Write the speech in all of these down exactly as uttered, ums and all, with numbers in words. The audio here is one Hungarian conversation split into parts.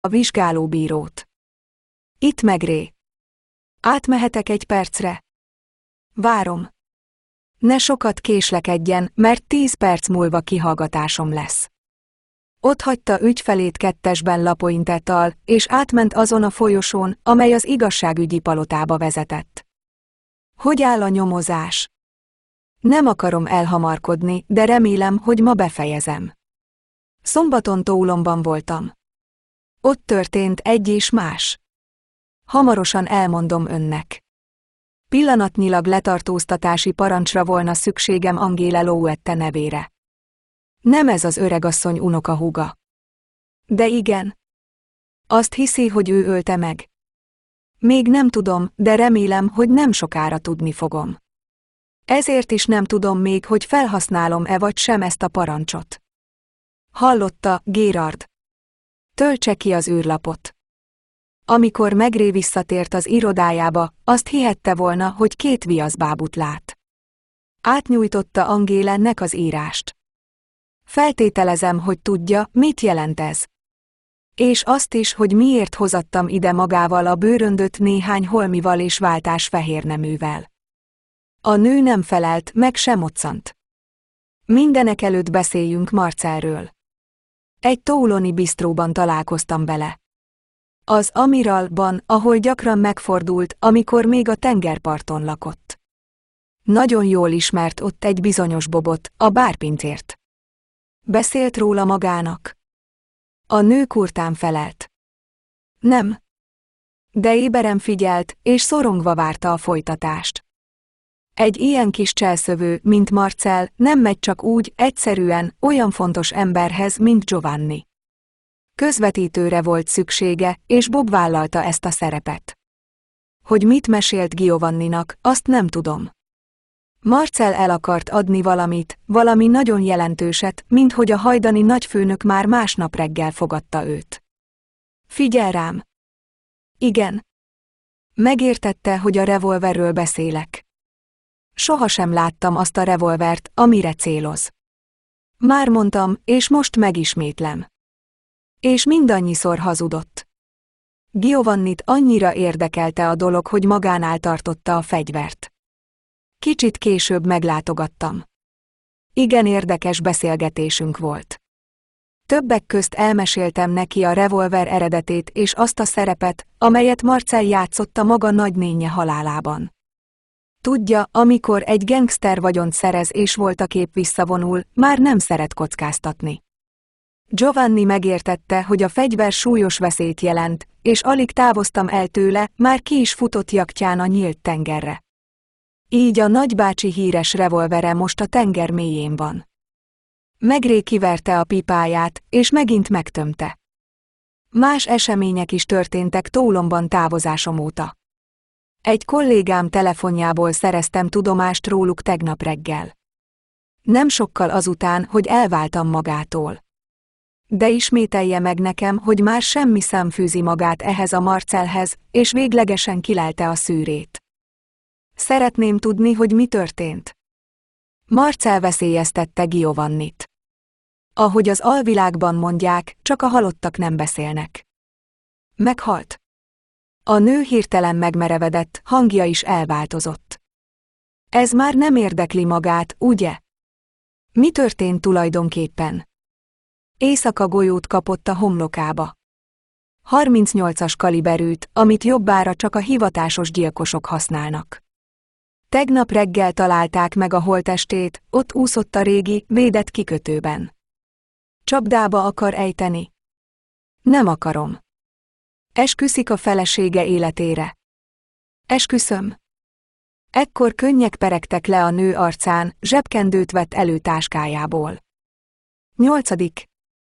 a vizsgálóbírót. Itt Megré. Átmehetek egy percre? Várom. Ne sokat késlekedjen, mert tíz perc múlva kihallgatásom lesz. Ott hagyta ügyfelét kettesben Lapointettal, és átment azon a folyosón, amely az igazságügyi palotába vezetett. Hogy áll a nyomozás? Nem akarom elhamarkodni, de remélem, hogy ma befejezem. Szombaton Toulonban voltam. Ott történt egy és más. Hamarosan elmondom önnek. Pillanatnyilag letartóztatási parancsra volna szükségem Angela Louette nevére. Nem ez az öregasszony unokahúga. De igen. Azt hiszi, hogy ő ölte meg. Még nem tudom, de remélem, hogy nem sokára tudni fogom. Ezért is nem tudom még, hogy felhasználom-e vagy sem ezt a parancsot. Hallotta, Gérard? Töltse ki az űrlapot. Amikor Megré visszatért az irodájába, azt hihette volna, hogy két viaszbábut lát. Átnyújtotta Angélennek az írást. Feltételezem, hogy tudja, mit jelent ez. És azt is, hogy miért hozattam ide magával a bőröndöt néhány holmival és váltás fehérneművel. A nő nem felelt, meg sem moccant. Mindenekelőtt beszéljünk Marcelről. Egy touloni bistróban találkoztam vele. Az Amiralban, ahol gyakran megfordult, amikor még a tengerparton lakott. Nagyon jól ismert ott egy bizonyos Bobot, a bárpincért. Beszélt róla magának? A nő kurtán felelt. Nem. De éberen figyelt, és szorongva várta a folytatást. Egy ilyen kis cselszövő, mint Marcel, nem megy csak úgy, egyszerűen, olyan fontos emberhez, mint Giovanni. Közvetítőre volt szüksége, és Bob vállalta ezt a szerepet. Hogy mit mesélt Giovanninak, azt nem tudom. Marcel el akart adni valamit, valami nagyon jelentőset, minthogy a hajdani nagyfőnök már másnap reggel fogadta őt. Figyelj rám! Igen. Megértette, hogy a revolverről beszélek. Sohasem láttam azt a revolvert, amire céloz. Már mondtam, és most megismétlem. És mindannyiszor hazudott. Giovannit annyira érdekelte a dolog, hogy magánál tartotta a fegyvert. Kicsit később meglátogattam. Igen érdekes beszélgetésünk volt. Többek közt elmeséltem neki a revolver eredetét és azt a szerepet, amelyet Marcel játszott a maga nagynénje halálában. Tudja, amikor egy gengszter vagyont szerez és voltaképp visszavonul, már nem szeret kockáztatni. Giovanni megértette, hogy a fegyver súlyos veszélyt jelent, és alig távoztam el tőle, már ki is futott jachtján a nyílt tengerre. Így a nagybácsi híres revolvere most a tenger mélyén van. Megré kiverte a pipáját, és megint megtömte. Más események is történtek Toulonban távozásom óta. Egy kollégám telefonjából szereztem tudomást róluk tegnap reggel. Nem sokkal azután, hogy elváltam magától. De ismételje meg nekem, hogy már semmi szem fűzi magát ehhez a Marcelhez, és véglegesen kilelte a szűrét. Szeretném tudni, hogy mi történt. Marcel veszélyeztette Giovannit. Ahogy az alvilágban mondják, csak a halottak nem beszélnek. Meghalt. A nő hirtelen megmerevedett, hangja is elváltozott. Ez már nem érdekli magát, ugye? Mi történt tulajdonképpen? Éjszaka golyót kapott a homlokába. harmincnyolcas kaliberűt, amit jobbára csak a hivatásos gyilkosok használnak. Tegnap reggel találták meg a holttestét, ott úszott a régi, védett kikötőben. Csapdába akar ejteni? Nem akarom. Esküszik a felesége életére. Esküszöm. Ekkor könnyek peregtek le a nő arcán, zsebkendőt vett elő táskájából. Nyolcadik.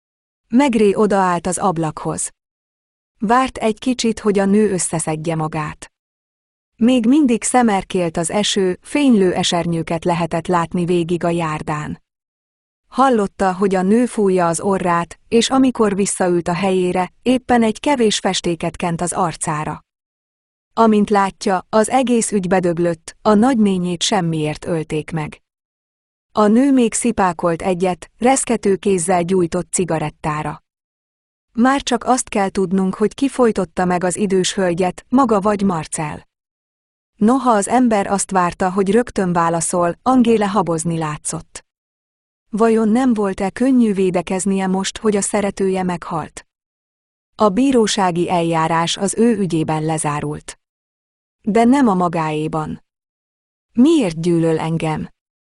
Megré odaállt az ablakhoz. Várt egy kicsit, hogy a nő összeszedje magát. Még mindig szemerkélt az eső, fénylő esernyőket lehetett látni végig a járdán. Hallotta, hogy a nő fújja az orrát, és amikor visszaült a helyére, éppen egy kevés festéket kent az arcára. Amint látja, az egész ügy bedöglött, a nagynényét semmiért ölték meg. A nő még szipákolt egyet, reszkető kézzel gyújtott cigarettára. Már csak azt kell tudnunk, hogy ki folytotta meg az idős hölgyet, maga vagy Marcel. Noha az ember azt várta, hogy rögtön válaszol, Angéle habozni látszott. Vajon nem volt-e könnyű védekeznie most, hogy a szeretője meghalt? A bírósági eljárás az ő ügyében lezárult. De nem a magáéban. Miért gyűlöl engem?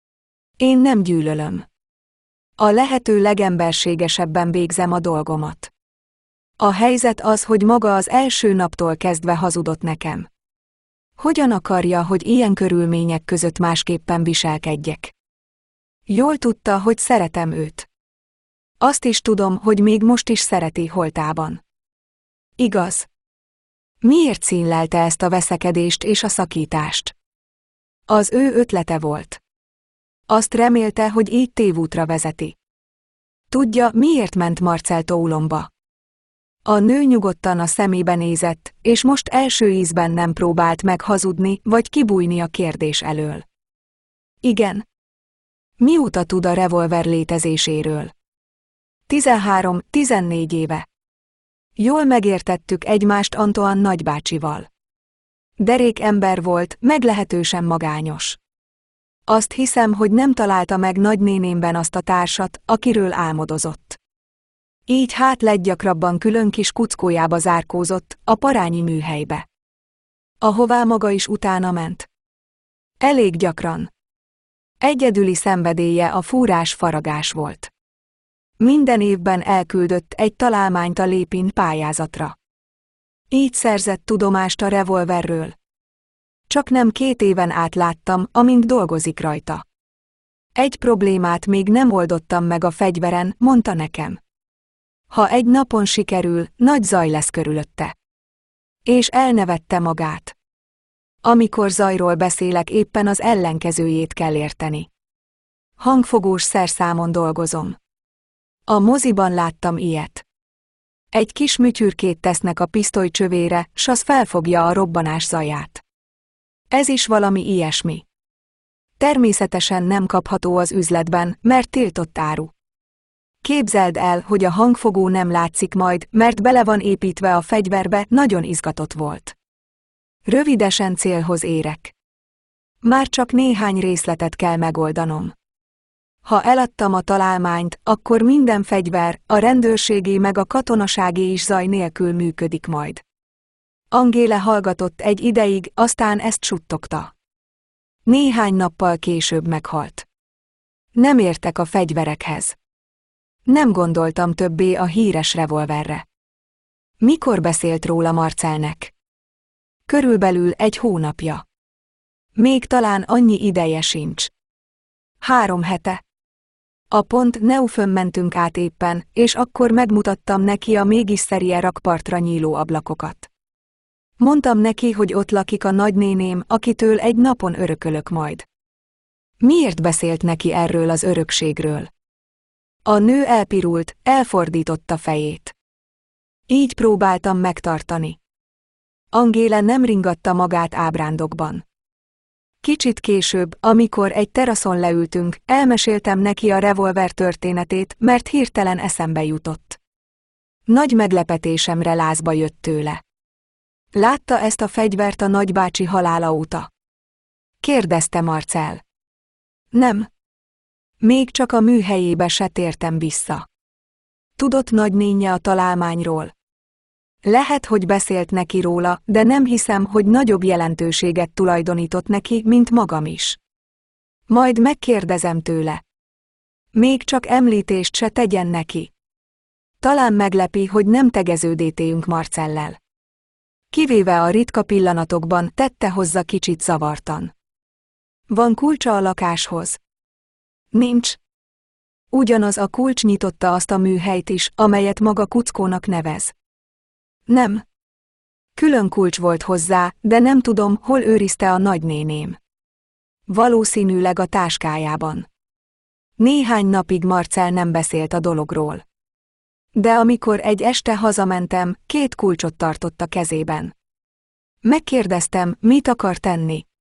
Én nem gyűlölöm. A lehető legemberségesebben végzem a dolgomat. A helyzet az, hogy maga az első naptól kezdve hazudott nekem. Hogyan akarja, hogy ilyen körülmények között másképpen viselkedjek? Jól tudta, hogy szeretem őt. Azt is tudom, hogy még most is szereti holtában. Igaz? Miért színlelte ezt a veszekedést és a szakítást? Az ő ötlete volt. Azt remélte, hogy így tévútra vezeti. Tudja, miért ment Marcel Toulonba? A nő nyugodtan a szemébe nézett, és most első ízben nem próbált meg hazudni vagy kibújni a kérdés elől. Igen. Mióta tud a revolver létezéséről? tizenhárom-tizennégy éve. Jól megértettük egymást Antoine nagybácsival. Derék ember volt, meglehetősen magányos. Azt hiszem, hogy nem találta meg nagynénémben azt a társat, akiről álmodozott. Így hát leggyakrabban külön kis kuckójába zárkózott, a parányi műhelybe. Ahová maga is utána ment. Elég gyakran. Egyedüli szenvedélye a fúrás-faragás volt. Minden évben elküldött egy találmányt a Lépin pályázatra. Így szerzett tudomást a revolverről. Csak nem két éven át láttam, amint dolgozik rajta. Egy problémát még nem oldottam meg a fegyveren, mondta nekem. Ha egy napon sikerül, nagy zaj lesz körülötte. És elnevette magát. Amikor zajról beszélek, éppen az ellenkezőjét kell érteni. Hangfogós szerszámon dolgozom. A moziban láttam ilyet. Egy kis műtyürkét tesznek a pisztoly csövére, s az felfogja a robbanás zaját. Ez is valami ilyesmi. Természetesen nem kapható az üzletben, mert tiltott áru. Képzeld el, hogy a hangfogó nem látszik majd, mert bele van építve a fegyverbe, nagyon izgatott volt. Rövidesen célhoz érek. Már csak néhány részletet kell megoldanom. Ha eladtam a találmányt, akkor minden fegyver, a rendőrségé meg a katonaságé is zaj nélkül működik majd. Angéle hallgatott egy ideig, aztán ezt suttogta. Néhány nappal később meghalt. Nem értek a fegyverekhez. Nem gondoltam többé a híres revolverre. Mikor beszélt róla Marcelnek? Körülbelül egy hónapja. Még talán annyi ideje sincs. Három hete. A Pont Neufön mentünk át éppen, és akkor megmutattam neki a mégis szerie rakpartra nyíló ablakokat. Mondtam neki, hogy ott lakik a nagynéném, akitől egy napon örökölök majd. Miért beszélt neki erről az örökségről? A nő elpirult, elfordította fejét. Így próbáltam megtartani. Angéle nem ringatta magát ábrándokban. Kicsit később, amikor egy teraszon leültünk, elmeséltem neki a revolver történetét, mert hirtelen eszembe jutott. Nagy meglepetésemre lázba jött tőle. Látta ezt a fegyvert a nagybácsi halála óta? Kérdezte Marcel. Nem. Még csak a műhelyébe se tértem vissza. Tudott nagynénje a találmányról? Lehet, hogy beszélt neki róla, de nem hiszem, hogy nagyobb jelentőséget tulajdonított neki, mint magam is. Majd megkérdezem tőle. Még csak említést se tegyen neki. Talán meglepi, hogy nem tegeződétéünk Marcellel. Kivéve a ritka pillanatokban, tette hozzá kicsit zavartan. Van kulcsa a lakáshoz? Nincs. Ugyanaz a kulcs nyitotta azt a műhelyt is, amelyet maga kuckónak nevez. Nem. Külön kulcs volt hozzá, de nem tudom, hol őrizte a nagynéném. Valószínűleg a táskájában. Néhány napig Marcel nem beszélt a dologról. De amikor egy este hazamentem, két kulcsot tartott a kezében. Megkérdeztem, mit akar tenni.